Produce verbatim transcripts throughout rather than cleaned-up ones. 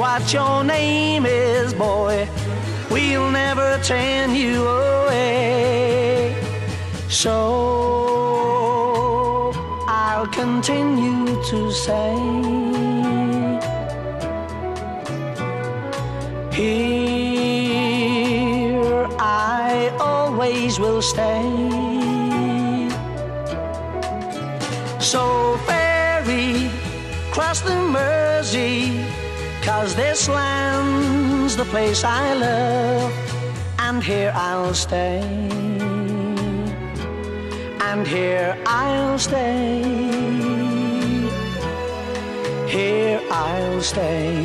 what your name is, boy. We'll never turn you away. So I'll continue to say, here I always will stay. So ferry, cross the Mersey, 'cause this land's the place I love, and here I'll stay, and here I'll stay, here I'll stay.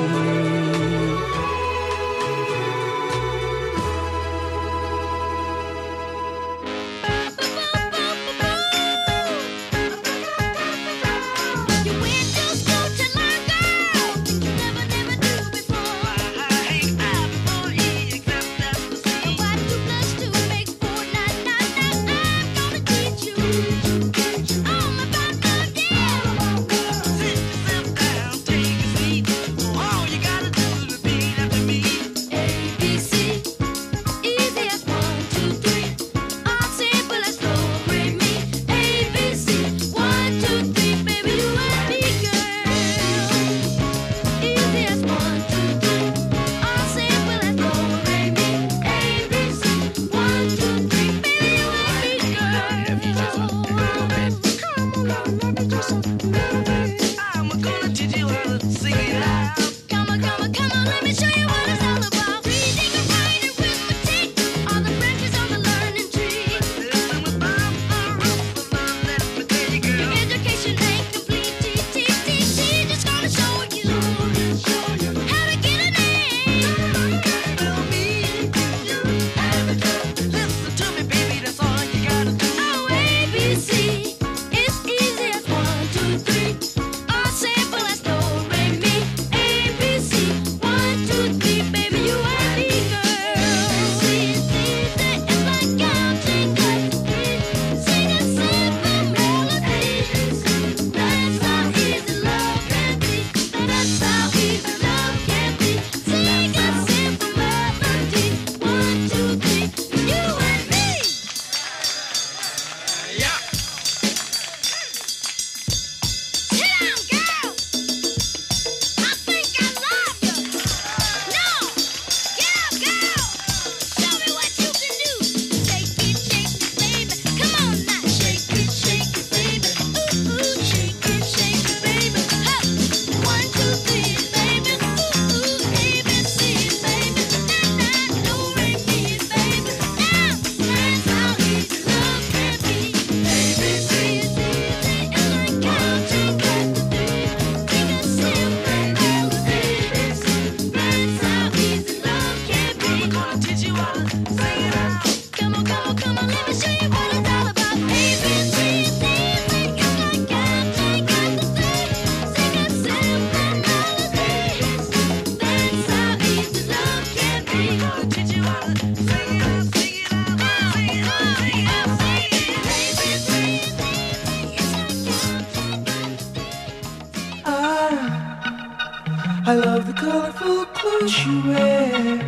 I love the colorful clothes she wears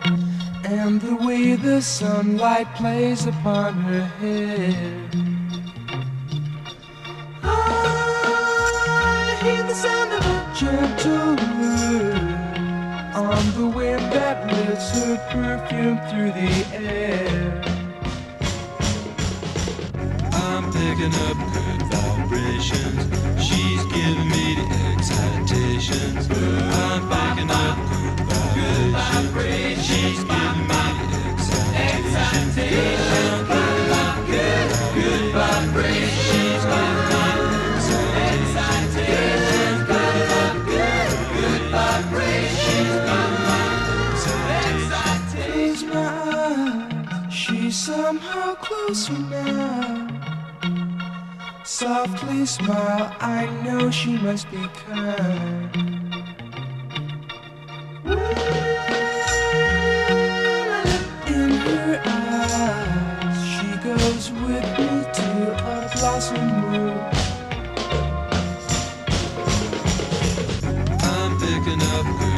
and the way the sunlight plays upon her hair. I hear the sound of a gentle word on the wind that lifts her perfume through the air. I'm picking up good vibrations. She's giving me the excitations. I'm picking up good vibrations. She's giving me the excitations. I'm picking up good, good vibrations. She's giving me the excitations. Picking up good, good vibrations. She's giving me the excitations. Close my eyes, she's somehow closer now. Softly smile, I know she must be kind. In her eyes, she goes with me to a blossom room. I'm picking up good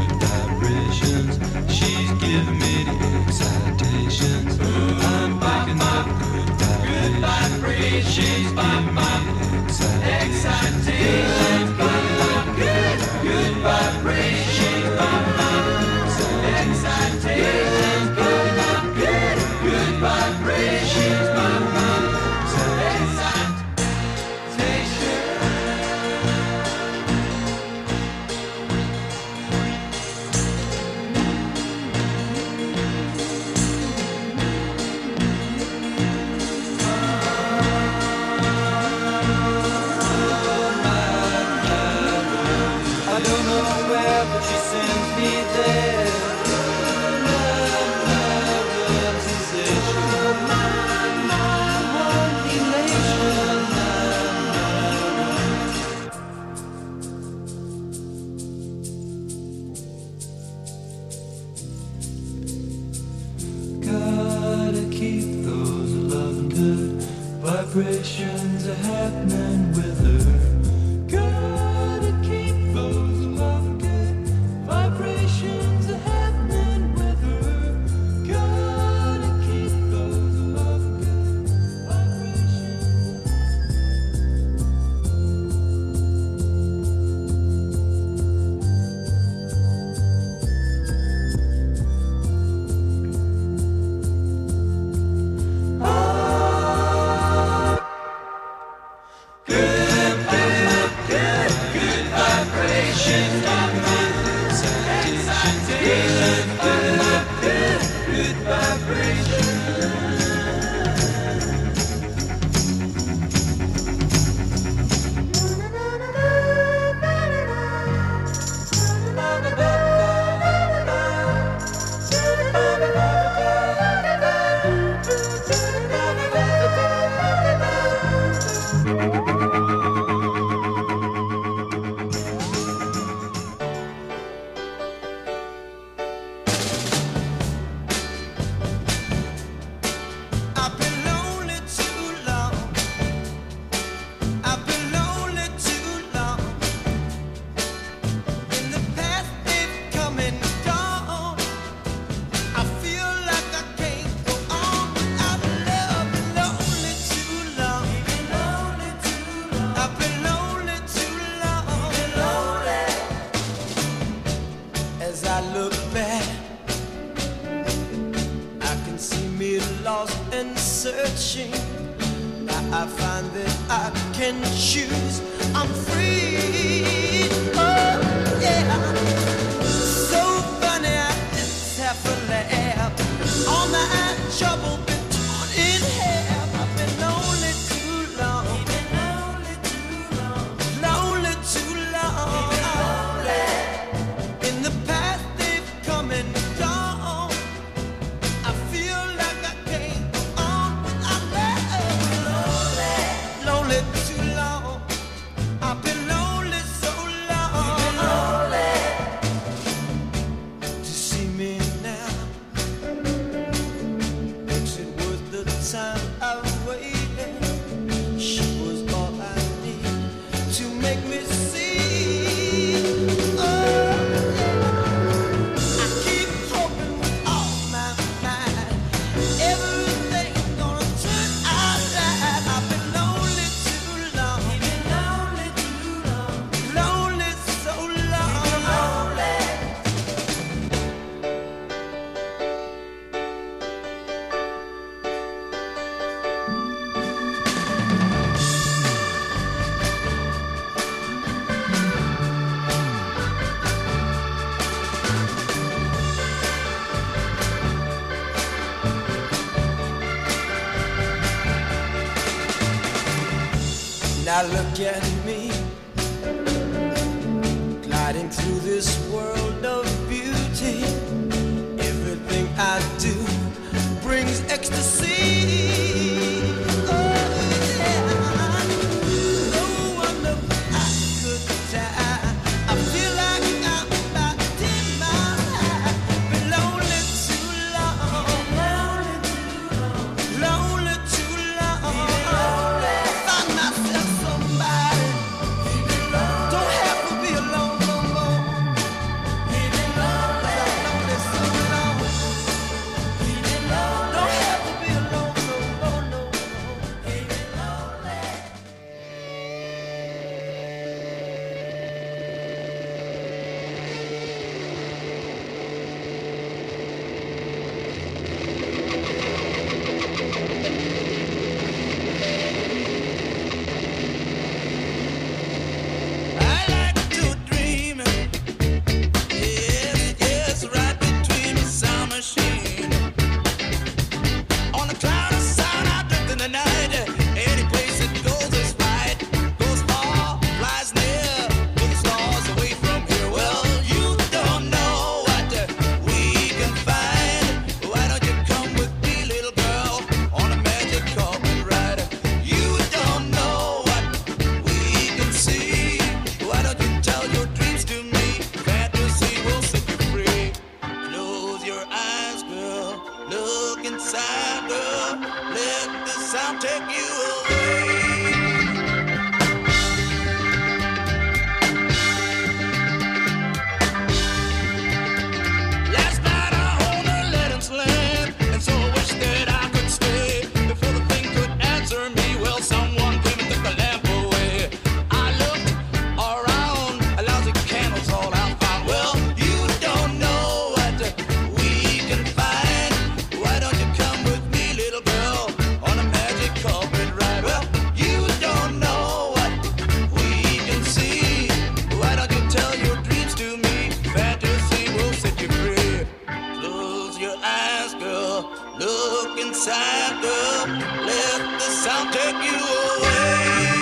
She's giving me excitation. Good, good vibration. Excitation. Good, good, good vibration. Vibrations are happening with her. Gotta keep those love good. Vibrations are happening with her. Gotta keep those love good. searching. Now I find that I can choose. I'm free. Oh, yeah. So funny, I just have to laugh. All my trouble been torn in half. I've been lonely too long. Been lonely too long. Lonely too long. Lonely. In the past they've come and gone. I feel like I can't go on without love. Lonely. Lonely too long. I've been lonely so long. Been lonely. To see me now makes it worth the time I've waited. She was all I need to make me see. Oh, I keep hoping with all my mind everything's gonna turn out right. I've been lonely too long. Been lonely too long. Lonely so long. Lonely. Now look at me, gliding through this world of beauty. Everything I do brings ecstasy. Oh, yeah. No wonder I could die. I feel like I'm about to my life. Been lonely too long. Lonely too long. Find myself somebody. Don't have to be alone no more. sound take you away. Last night I owned a letting slam, and so I wish that I could stay. Before the thing could answer me, well, someone came and took the lamp away. I looked around, a lousy candles all out found. Well, you don't know what we can find. Why don't you come with me, little girl, on a magic carpet ride? Well, you don't know what we can see. Why don't you tell your dreams to me? Fantasy will set you free. Close your eyes, girl. Look inside, girl. Let the sound take you away.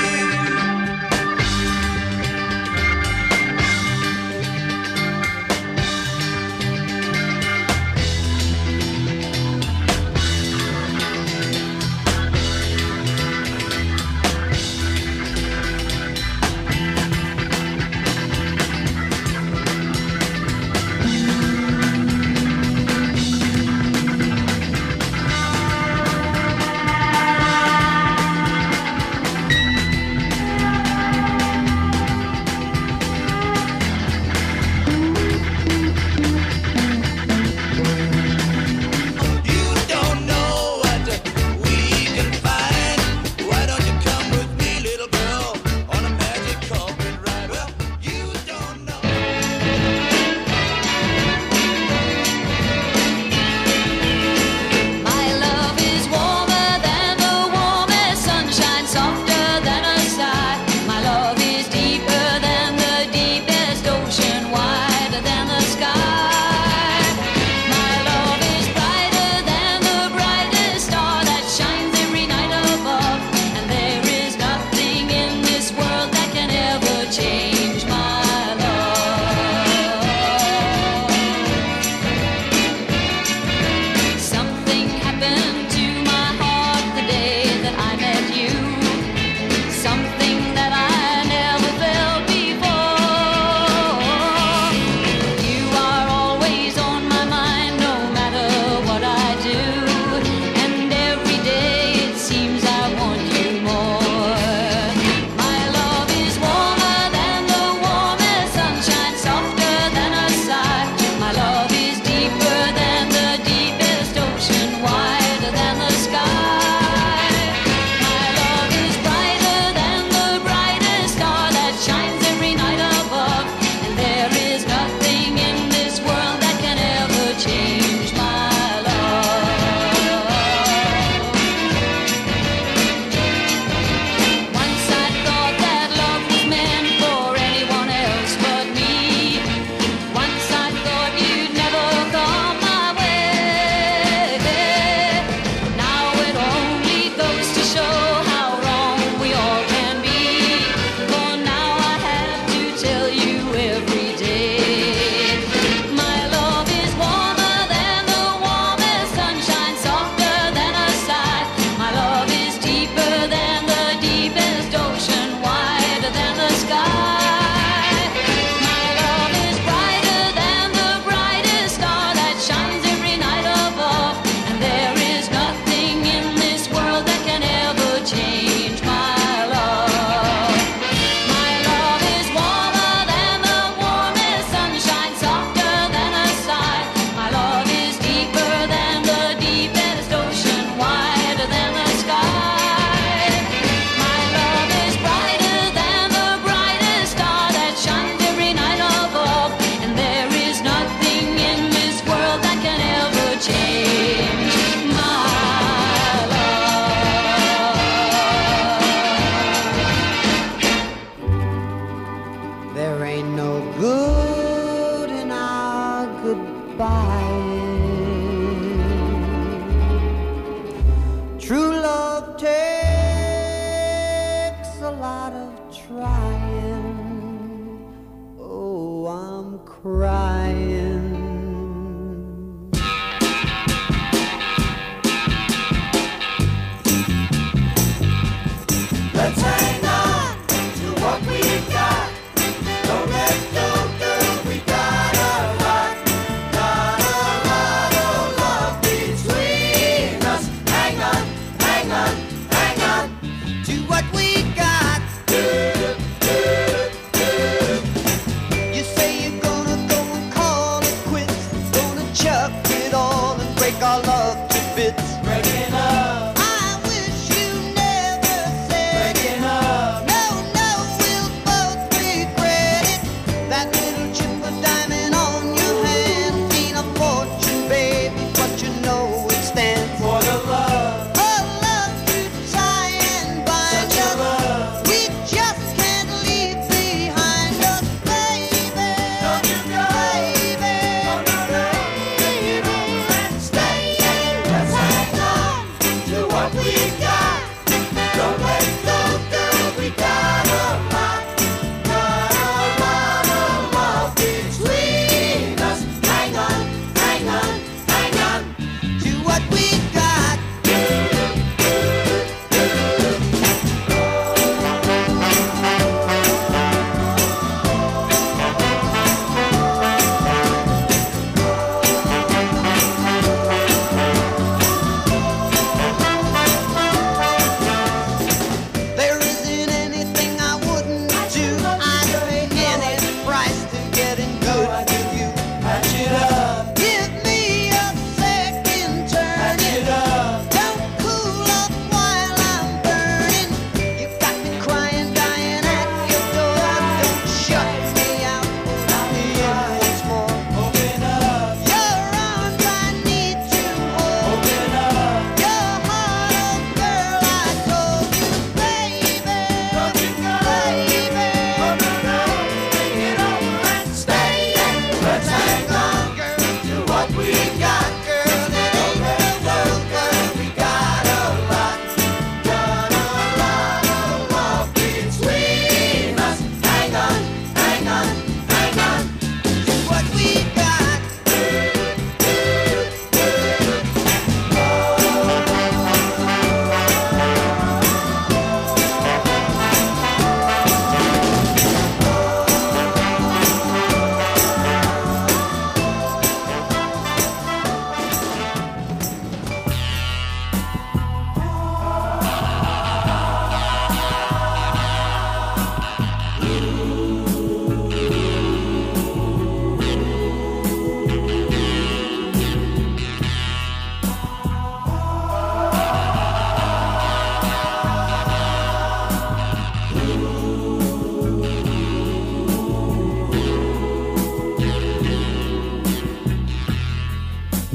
You don't know what we can find. Why don't you come with me, little girl, on a magic carpet ride? Well, you don't know. My love is warmer than the warmest sunshine, softer than a sigh. My love is deeper than the deepest ocean, wider than the sky. My love is brighter than the brightest star that shines every night above. And there is nothing in this world that can ever change my love. Something happened to my heart the day that I met you. Something that I never felt before. You are always on my mind, no matter what I do. And every day it seems I want you more. My love is warmer than the warmest sunshine, softer than a sigh. My love is deeper than the deepest ocean, wider than the sky. My love is brighter than the brightest star that shines every night above. And there is nothing in this world that can ever change my love. Once I thought that love was meant for anyone else but me. Once I thought you'd never come my way. Now it only goes to show how wrong we all can be. For now I have to tell you every day. My love is warmer than the warmest sunshine, softer than a sigh. My love is deeper than the deepest ocean, wider than the sky. My love is brighter than the brightest star that shines every night above. And there is nothing in this world that can ever change my love. My love is warmer than the warmest sunshine, softer than a sigh. My love is deeper than the deepest ocean, wider than the sky. My love is brighter than the brightest star that shines every night above. And there is nothing in this world that can ever change my love. There ain't no good in our goodbye. True love takes a lot of trying. Oh, I'm crying. Let's hang on to what we got. Don't let go, girl. We got a lot, got a lot.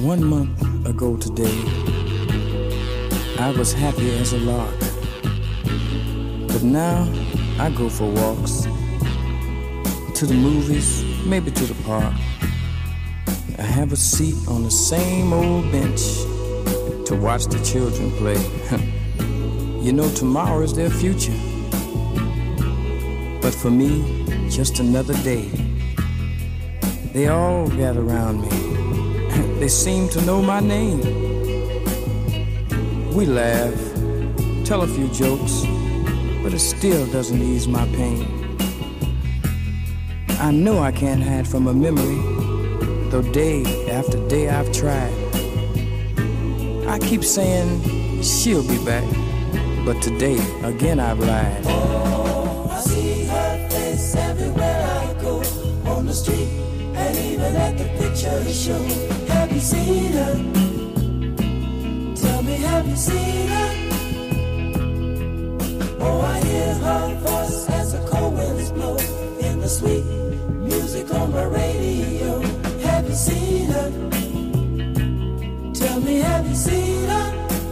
One month ago today, I was happy as a lark. But now I go for walks, to the movies, maybe to the park. I have a seat on the same old bench to watch the children play. You know, tomorrow is their future. But for me, just another day. They all gather around me. They seem to know my name. We laugh, tell a few jokes, but it still doesn't ease my pain. I know I can't hide from a memory, though day after day I've tried. I keep saying she'll be back, but today again I've lied. Oh, I see her face everywhere I go, on the street and even at the picture show. Have you seen her? Tell me, have you seen her? Oh, I hear her voice as the cold winds blow in the sweet music on my radio. Have you seen her? Tell me, have you seen her?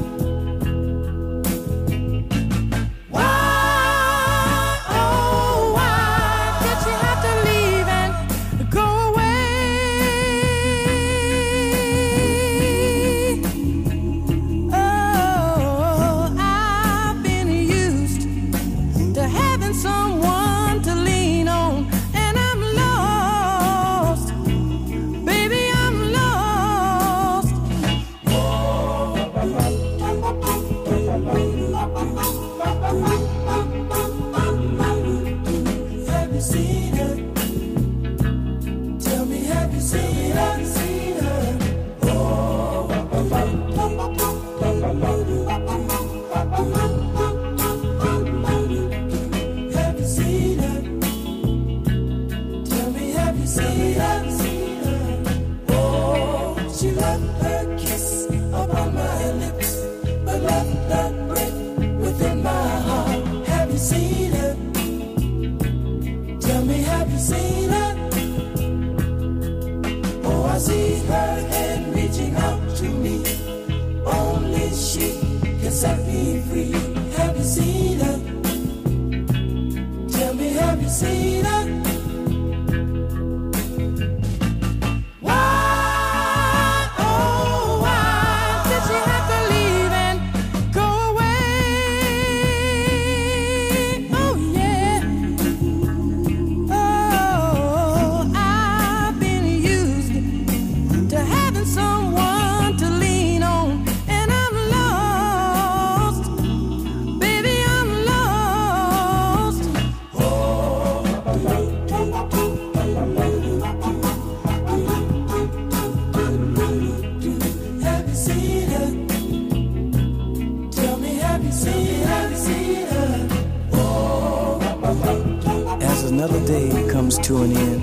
Another day comes to an end.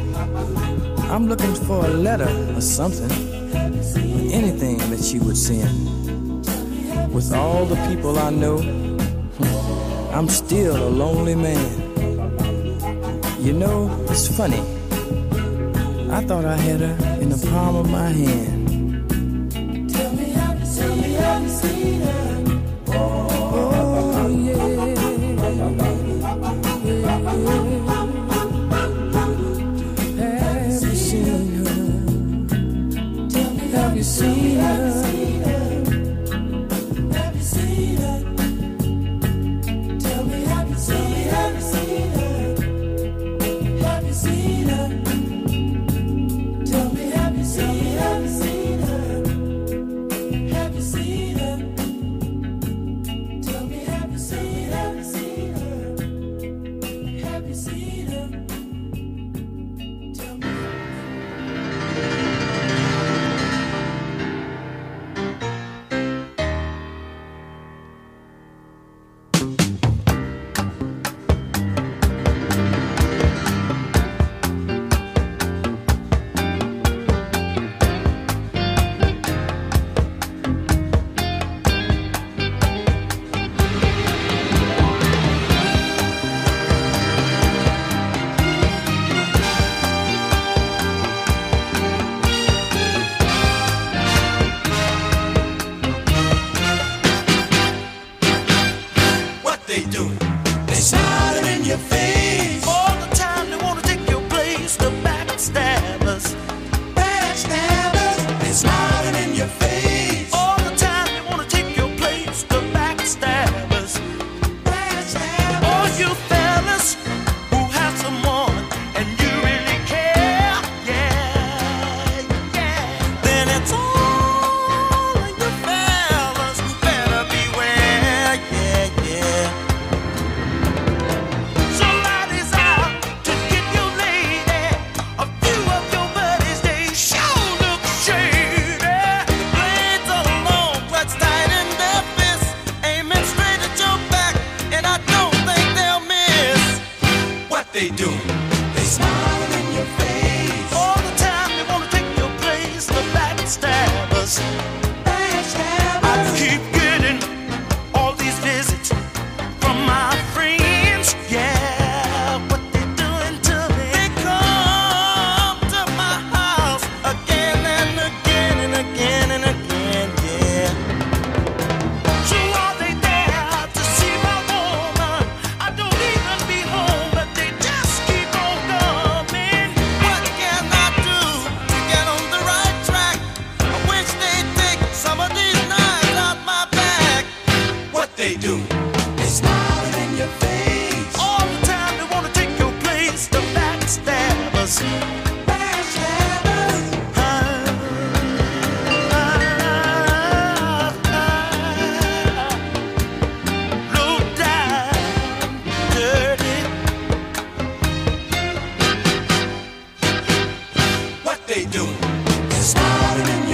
I'm looking for a letter or something, or anything that she would send. With all the people I know, I'm still a lonely man. You know, it's funny. I thought I had her in the palm of my hand. Tell me, have you seen, have you seen her? Oh, yeah. Have you seen her? Have you seen her? Tell me, have you seen, have you seen her? Have you seen her? Tell me, have you seen, have you seen her? Have you seen her? Tell me, have you seen, have you seen her? Have you seen her? Tell me.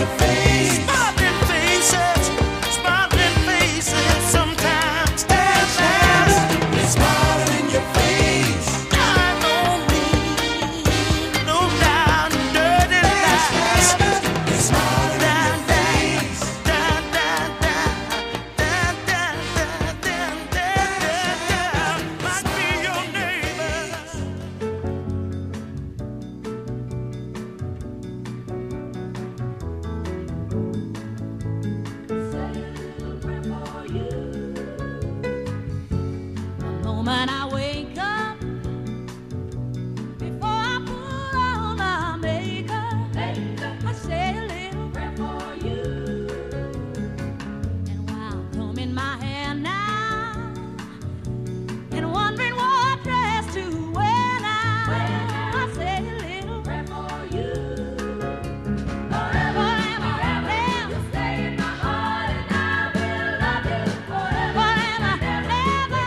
your face. Smiling faces, smiling faces sometimes. Dance, dance, they smile in your face. I don't mean no down dirty lies. They smile in Down, your face. down, down, down, down, down, down, down, down, down. Might be your neighbor. The moment I wake up, before I put on my makeup, I say a little prayer for you. And while combing my hair now, and wondering what dress to wear now, I say a little prayer for you. Forever and forever, you stay in my heart, and I will love you forever and ever.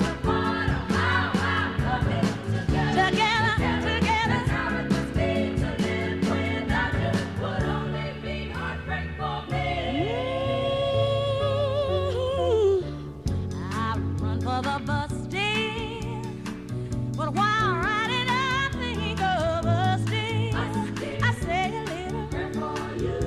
Together, together, that's how it must be to live without you. Would only be heartbreak for me. I run for the bus stand, but while riding I think of us still. I say a little prayer for you.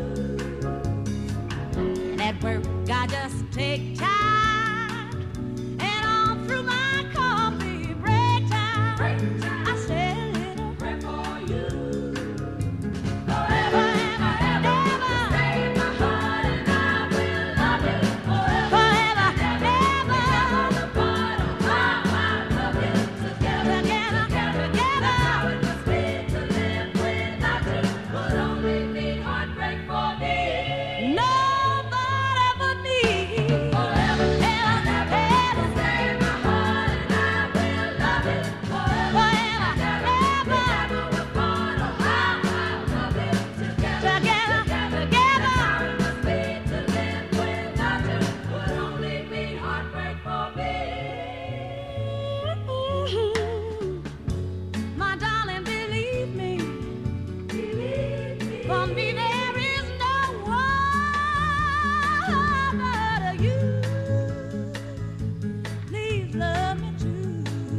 And at work I just take time, and all through my coffee break time, I say a little prayer for you. Forever and ever, stay in my heart, and I will love you forever and ever. How I love you together, together, together. How it must be to live without you. Would only be heartbreak for me. Nobody but me. Forever and ever, stay in my heart, and I will love you forever and ever. Never apart. Oh, how I love you together, together, together. How it must be to live without you. Would only be heartbreak for me. My darling, believe me, for me there is no one but you. Please love me too.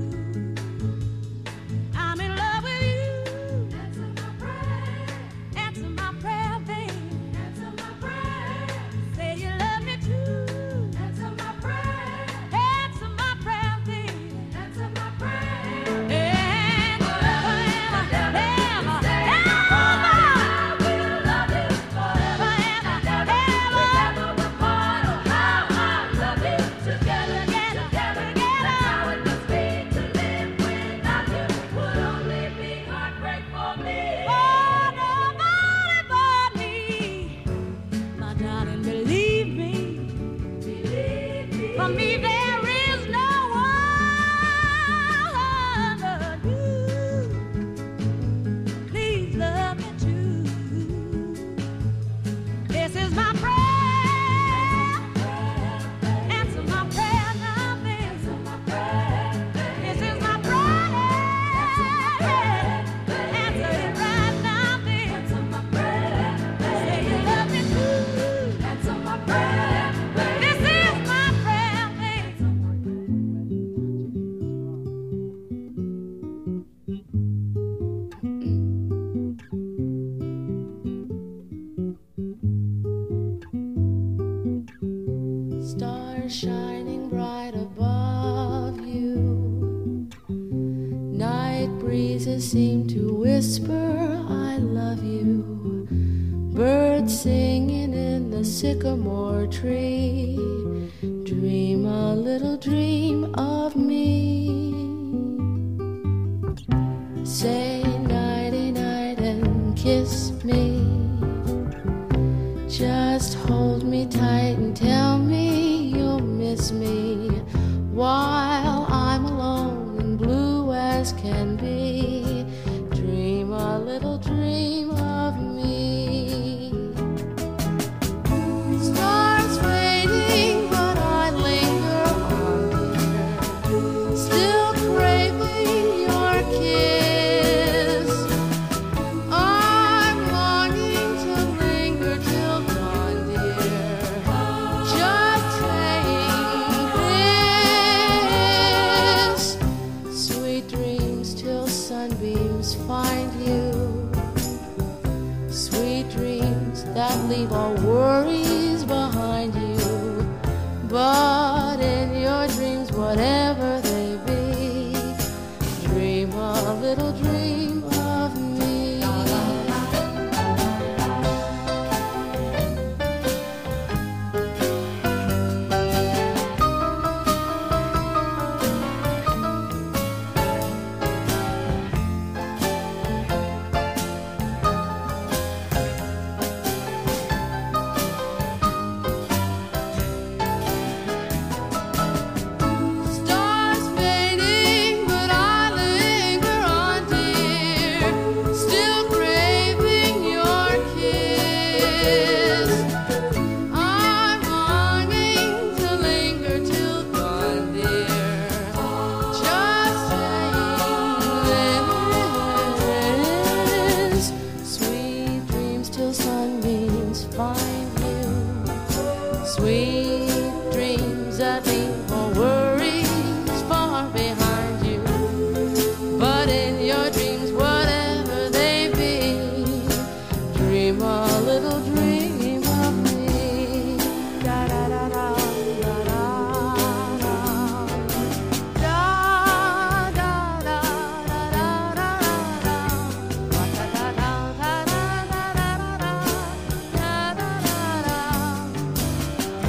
I'm in love with you. Answer my prayer. Answer my prayer, babe. Answer my prayer. Say you love me too. Answer my prayer. Answer my prayer, babe. Answer my prayer. And forever, ever, ever, ever. I will love you forever and ever. Never apart. Oh, how I love you together, together, together. How it must be to live without you. Would only be heartbreak for me. Oh, nobody but me. My darling, believe me. Believe me. For me there is no one but you. Please love me too. This is my prayer. Answer my prayer now, baby. Answer my prayer. This is my prayer. Answer it right now, baby. Answer my prayer. Say you love me too. Answer my prayer. This is my prayer, baby. Stars shining bright above you. Night breezes seem to whisper, I love you. Birds singing in the sycamore tree. Dream a little dream of me. Say nighty night and kiss me. Just hold me tight and tell me you'll miss me while I'm alone and blue as can be. Dream a little dream of me. Stars fading, but I linger on, dear, still craving your kiss. I'm longing to linger to sweet dreams that leave all worries behind you. But in your dreams, whatever they be, dream a little dream of me. Stars fading, but I linger on, dear, still craving your kiss. I'm longing to linger till dawn, dear, just saying this. Sweet dreams till sunbeams find you. Sweet dreams that leave all worries far behind you. But in your dreams, whatever they be, dream a little dream of me. Da da da da da da da. Da da da da da da da. Da da da da da da da da. Da da da da.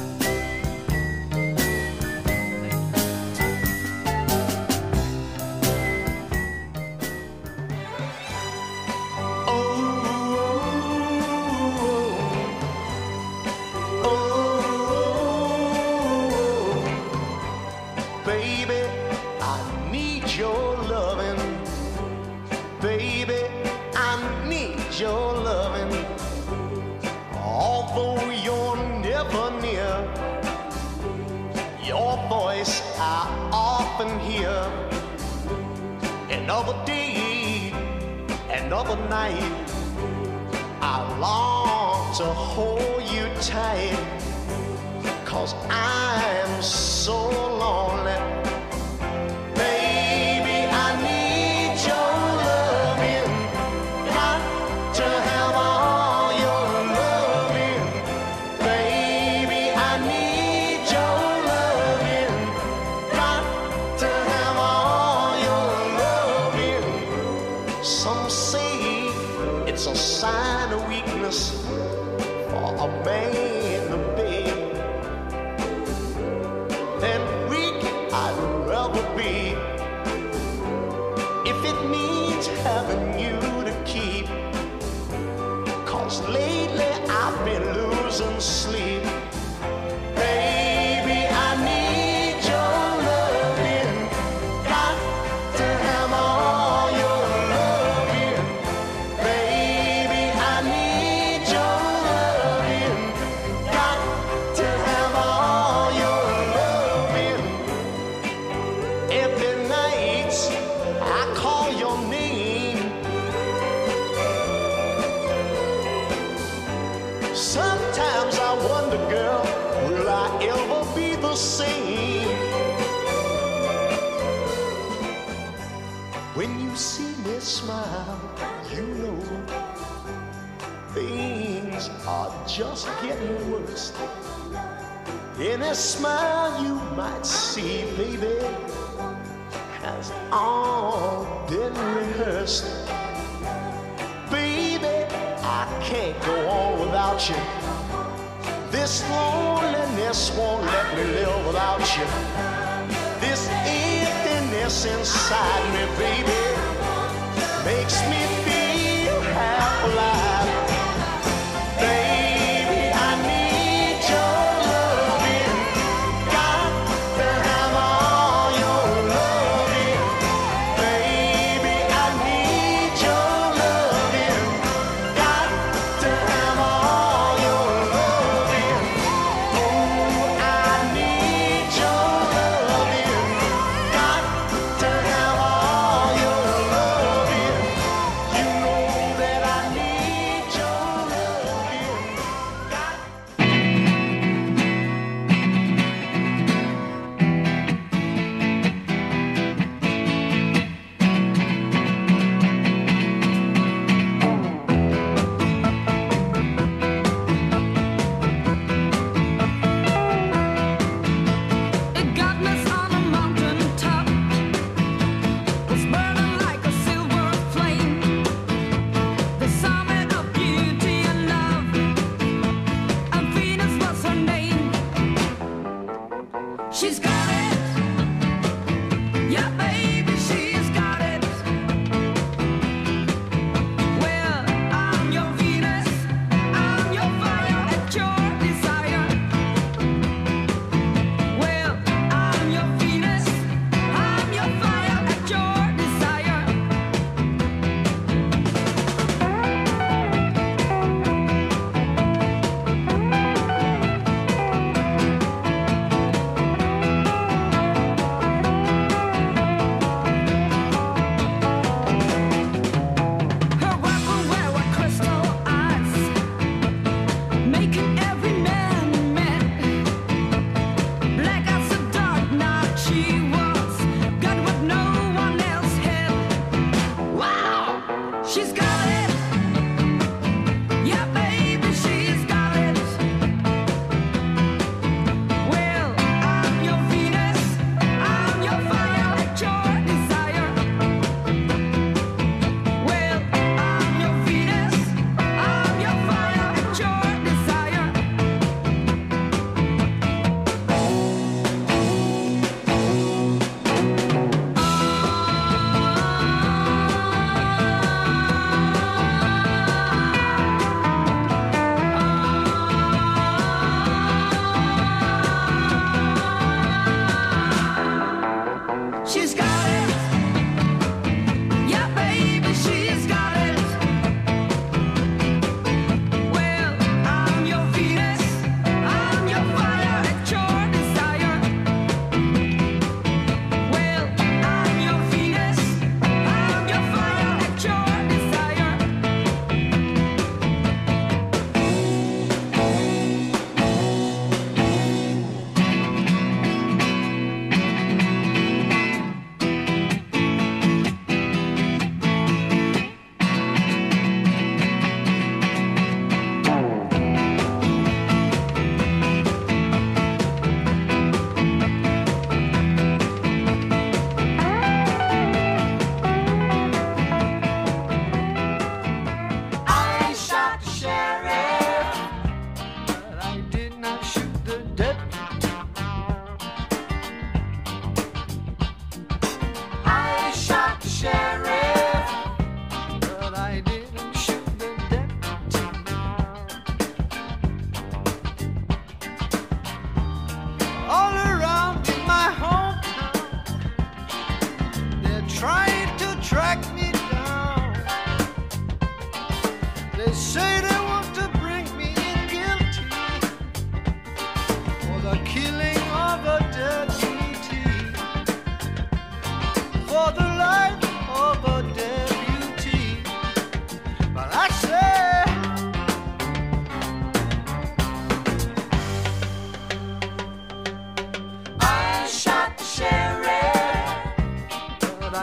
Baby, I need your loving. Baby, I need your loving. Although you're never near, your voice I often hear. Another day, another night, I long to hold you tight. Cause I'm so lonely. Baby, I need your loving. Got to have all your loving. Baby, I need your loving. Got to have all your loving. Some say it's a sign of weakness for a man to beg. Then weak I'd rather be, if it means having you to keep. Cause lately I've been losing sleep. Baby, I need your loving. Got to have all your loving. Baby, I need your loving. Got to have all your loving. Every night I call your name. Sometimes I wonder, girl, will I ever be the same? When you see me smile, you know things are just getting worse. Any smile you might see, baby, has all been rehearsed. Baby, I can't go on without you. This loneliness won't let me live without you. This emptiness inside me, baby, makes me feel half alive. Baby, I need your loving. Got to have all your loving. Baby, I need your loving. Got to have all your loving. Oh, I need your loving. Got to have all your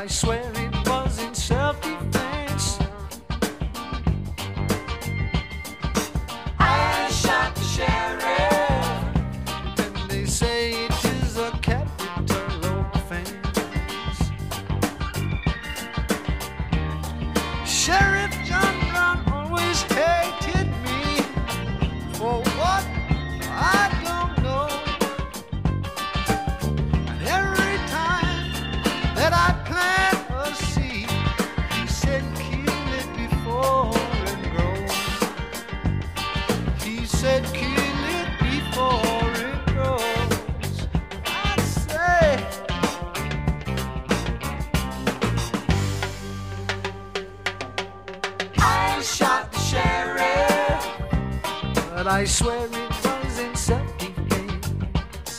swear it was in self-defense. I shot the sheriff. And they say it is a capital offense. Sheriff John Brown always hated me. For what? I don't know. And every time that I plant a seed, he said kill it before it grows. He said kill it before it grows. I say I shot the sheriff. but I swear it was in self-defense.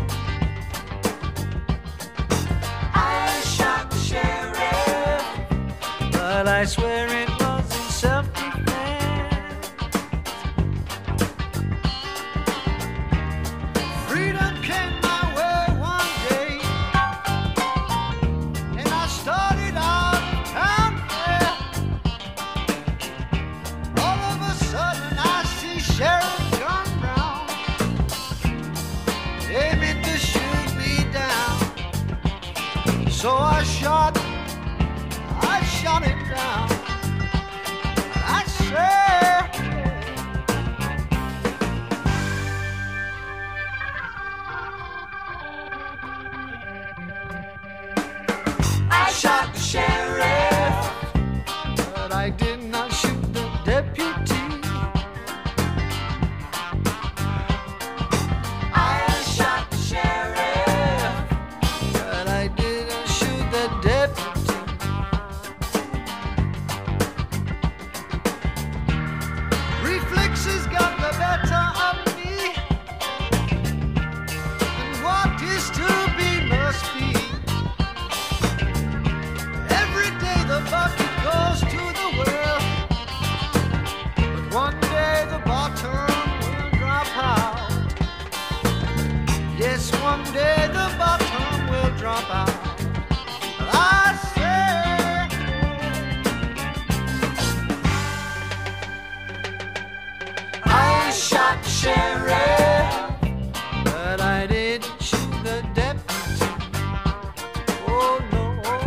I shot the sheriff. But I swear it was in self-defense. Freedom came my way one day, and I started out town there. All of a sudden I see Sheriff John Brown aiming to shoot me down. So I shot I shot him down. I said, I shot the sheriff. but I did not shoot the deputy. I shot the sheriff. But I didn't shoot the deputy. Reflexes got the better of me, and what is to be must be. Every day the bucket goes to the well, but one day the bottom will drop out. Yes, one day the bottom will drop out. But I say, I shot the sheriff. but I didn't shoot the deputy. Oh no,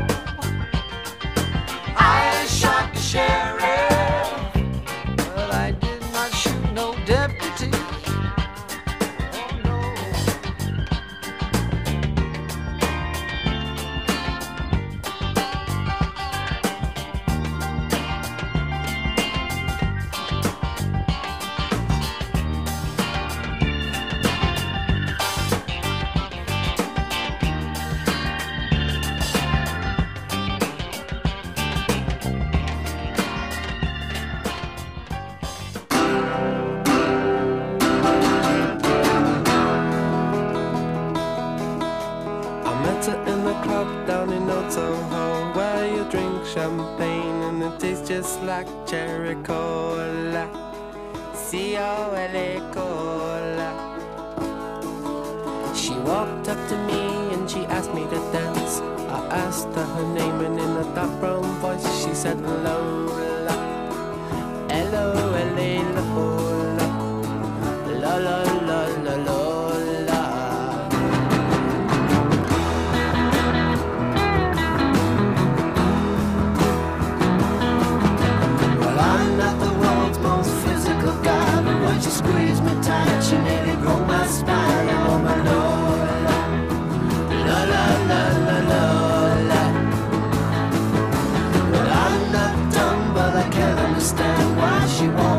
I shot the sheriff. but I did not shoot no deputy. Oh no. I met her in the club down in Old Soho, where you drink champagne and it tastes just like cherry cola. C O L A cola. She walked up to me and she asked me to dance. I asked her her name and in a dark brown voice she said Lola. L O L A Lola. La la la la Lola. Well, I'm not the world's most physical guy, but when she squeezed me tight, she nearly broke my spine. Oh, my Lola, la la la la Lola. Well, I'm not dumb, but I can't understand why she won't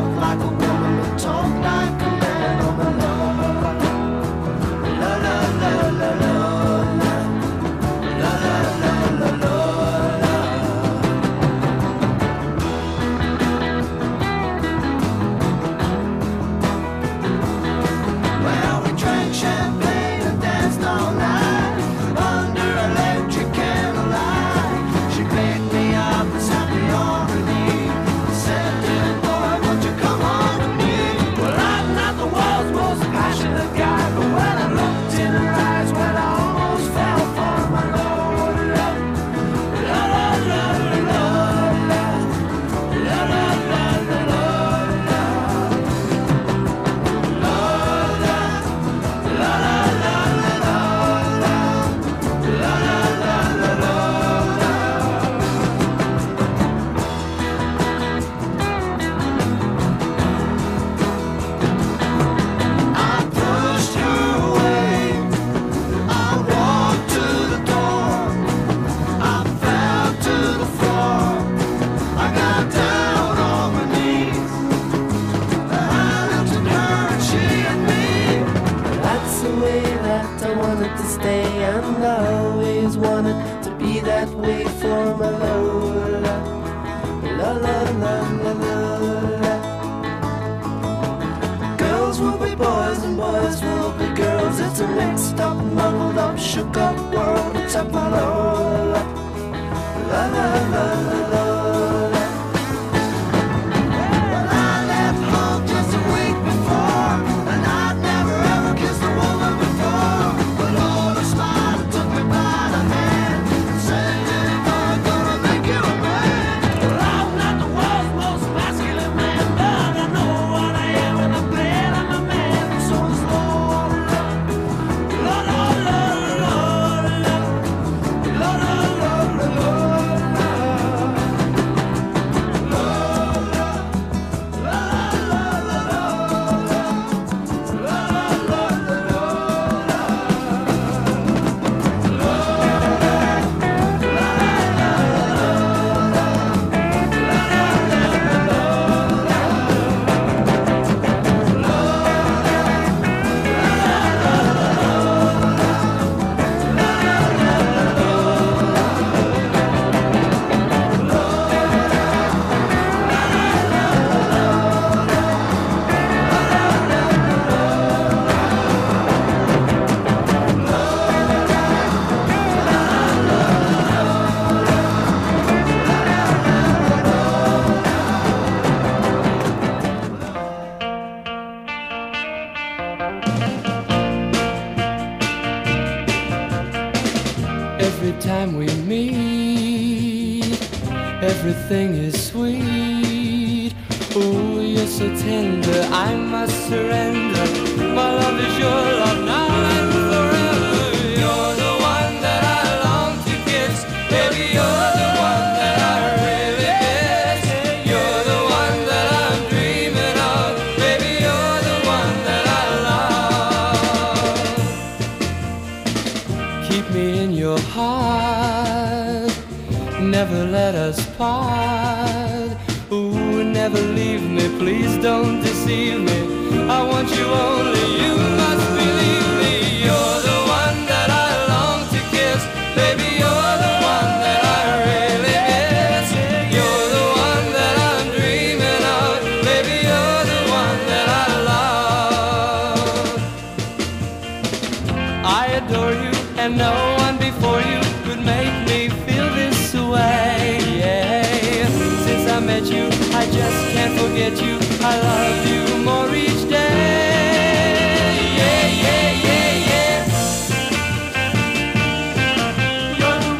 with boys and boys filled with girls. It's a mixed up, muddled up, shook up world. It's up all over. La la la la la. Well, I left home just a week before, and I'd never ever kissed a woman before. But Lord, a smile took me by the hand and said, "Jenny boy, gonna make you a man." Well, I'm not the world's most masculine man, but I know what I am, and I'm glad I'm a man. So it's Lord, Lord, Lord, Lord, Lord, Lord, Lord, Lord, Lord. Every time we meet, everything is sweet. Oh, you're so tender, I must surrender. My love is your love now and forever. You're the one that I long to kiss. Baby, you're the one that I really miss. You're the one that I'm dreaming of. Baby, you're the one that I love. Keep me in your heart, never let us part. Ooh, never leave me, please don't deceive me. I want you only, you must believe me. You're the one that I long to kiss. Baby, you're the one that I really miss. You're the one that I'm dreaming of. Baby, you're the one that I love. I adore you, and no one before you could make me feel this way. Yeah. Since I met you, I just can't forget you. I love you more each day. Yeah, yeah, yeah, yeah. You're the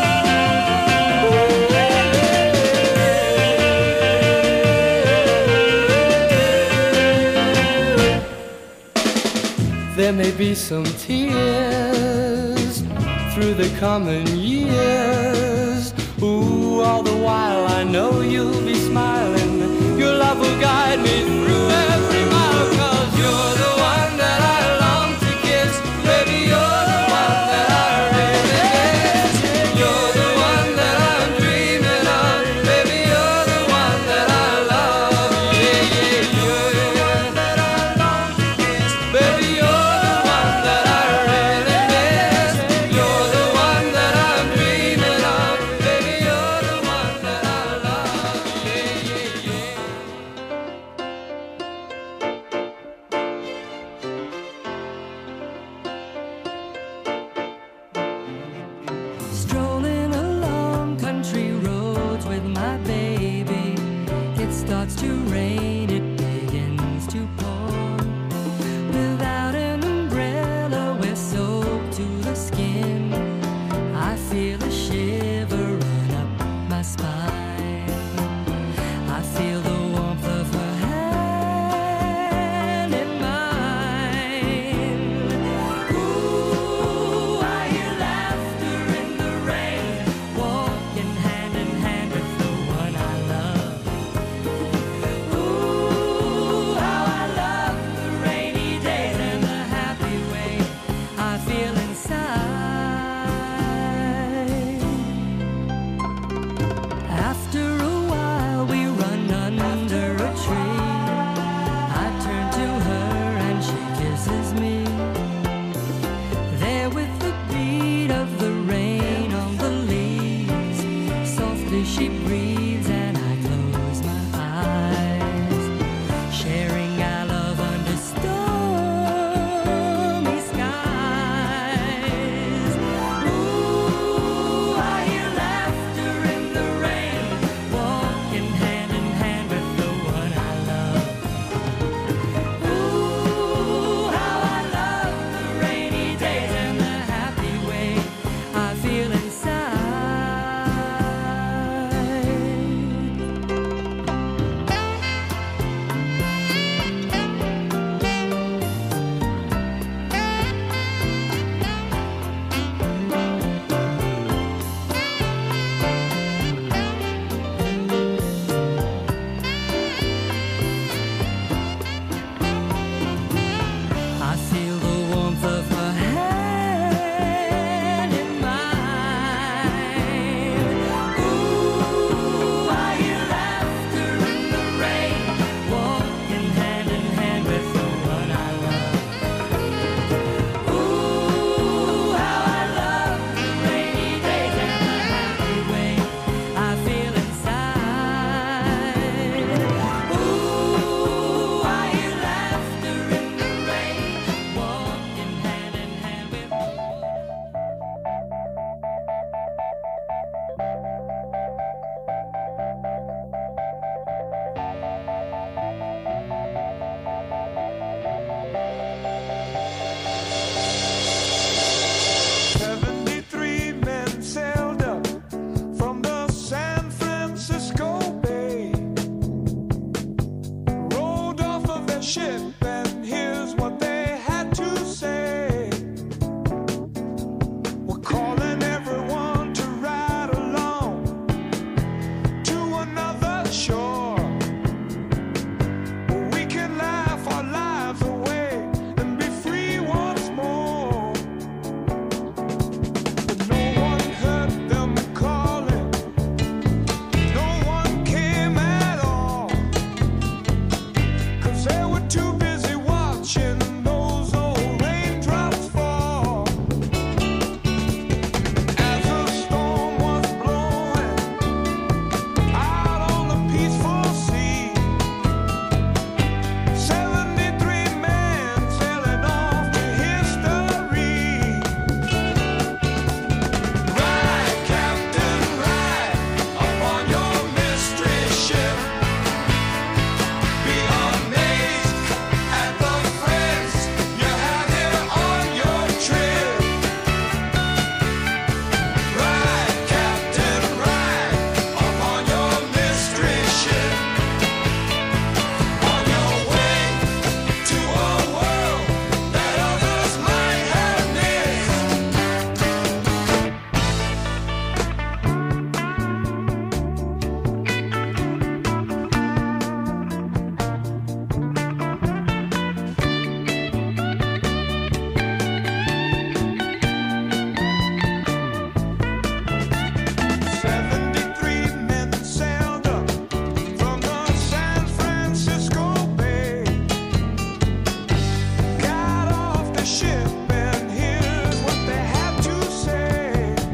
one. There may be some tears through the coming years. Ooh, all the while I know you'll be smiling. Your love will guide me through every mile. 'Cause you're the one that I long to kiss. Baby, you're the one that I really miss. You're the one that I'm dreaming of. Baby, you're the one that I love. Yeah, yeah, you're the one that I long to kiss. Baby, you're the one that I really miss. You're the one that I'm dreaming of. Baby, you're the one that I love. Yeah, yeah, yeah. ship, and here's what they had to say. We're calling everyone to ride along to another shore, where we can laugh our lives away and be free once more. But no one heard them calling, no one came at all, 'cause they were too busy watching those old raindrops fall. As the storm was blowing out on the peaceful sea, seventy-three men sailing off to history. Ride, Captain, ride upon your mystery ship. Be amazed at the friends you have here on your trip. Ride, Captain, ride upon your mystery ship. On your way to a world that others might have missed. Seventy-three men sailed up from the San Francisco Bay, got off the ship, and here's what they had to say.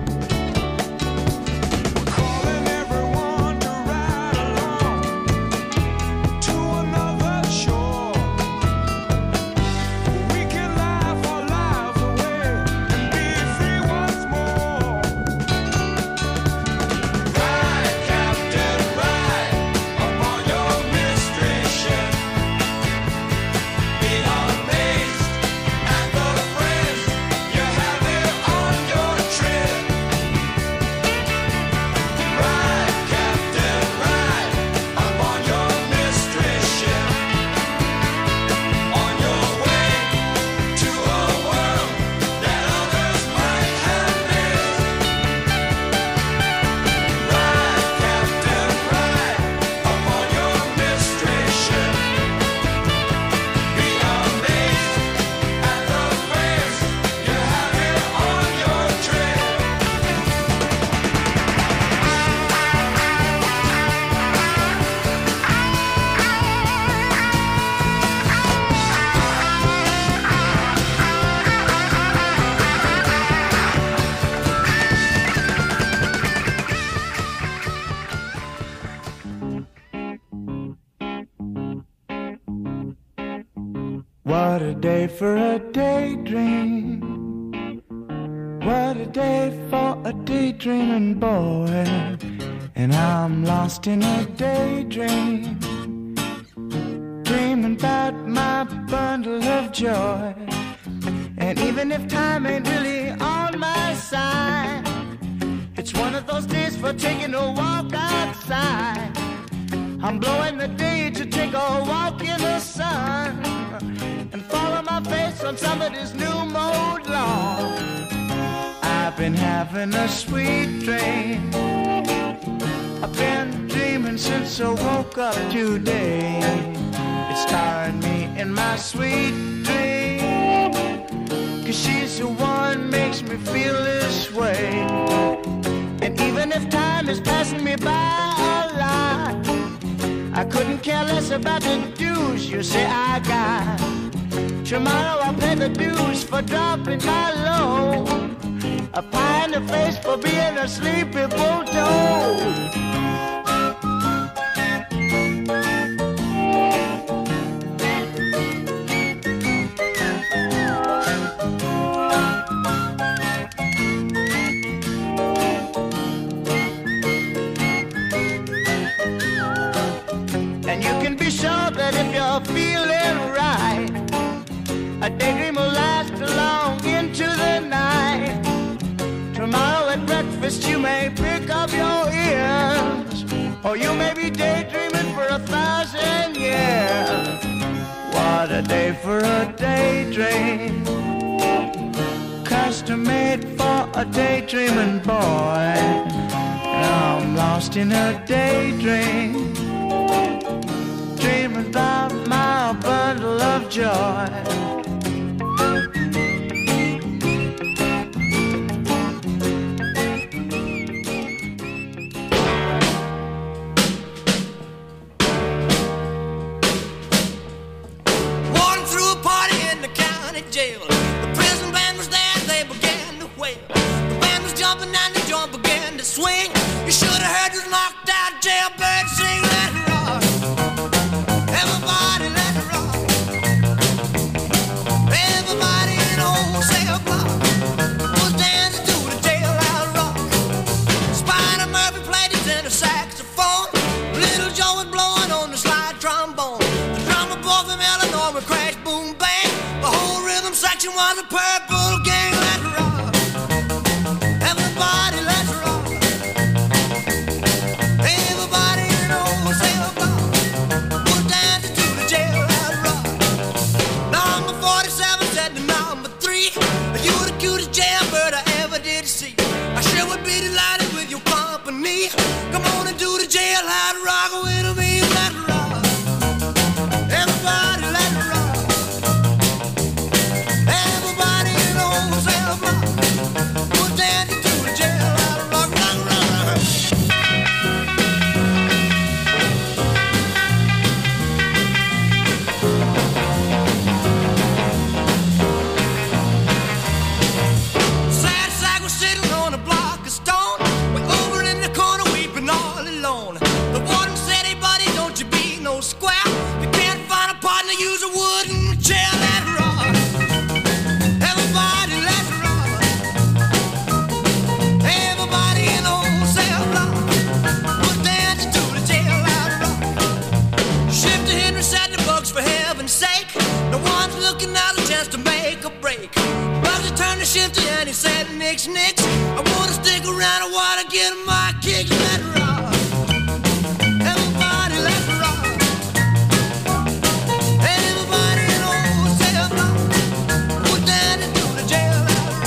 We're calling everyone to ride along to another shore, where we can laugh our lives away and be free once more. Ride, Captain, ride upon your mystery ship. Be amazed at the friends you have here on your trip. Ride, Captain, ride upon your mystery ship. On your way to a world that others might have missed. Ride, Captain, ride upon your mystery ship. Be amazed at the friends you have here on your trip. What a day for a daydream. What a day for a daydreaming boy. And I'm lost in a daydream, dreaming about my bundle of joy. And even if time ain't really on my side, it's one of those days for taking a walk outside. I'm blowing the day to take a walk in the sun and follow my face on somebody's new mode lawn. I've been having a sweet dream. I've been dreaming since I woke up today. It's starring me in my sweet dream, 'cause she's the one makes me feel this way. And even if time is passing me by a lot, I couldn't care less about the dues you say I got. Tomorrow I'll pay the dues for dropping my load, a pie in the face for being a sleepy bulldog. And you can be sure that if you're feeling right, a daydream will last long into the night. Tomorrow at breakfast you may pick up your ears, or you may be daydreaming for a thousand years. What a day for a daydream, custom made for a daydreaming boy. Now I'm lost in a daydream, dreaming about my bundle of joy. Walking through a party in the county jail. The prison band was there, they began to wail. The band was jumping and the joint began to swing. You should have heard this knocked out jailbird sing. Let it rock, everybody let it rock. Everybody in the whole cell block was dancing to the jailhouse rock. Spider Murphy played his tenor saxophone. Little Joe was blowing on the slide trombone. The drummer boy from Illinois would crash, boom, bang. The whole rhythm section was a purple gang. Let's rock, everybody, let's rock. Everybody in the whole cell block was dancing to the jailhouse rock. Number forty-seven said to number three, you were the cutest jailbird I ever did see. I sure would be delighted with your company. Come on and do the jailhouse rock with me. Let's rock, everybody, let's rock. Everybody in the whole cell block was dancing to the jailhouse rock, rock, rock, rock. Sad sack was sitting on a block of stone, way over in the corner weeping all alone. The warden said, hey buddy, don't you be no square. You can't find a partner, use a wooden chair. Let's rock, everybody, let's rock. Everybody in the whole cell block was dancing to the jailhouse rock. Shifter Henry said the books, for heaven's sake, no one's looking out a chance to make a break. Bugsy turned to Shifter and he said, nix, nix, I wanna stick around a while.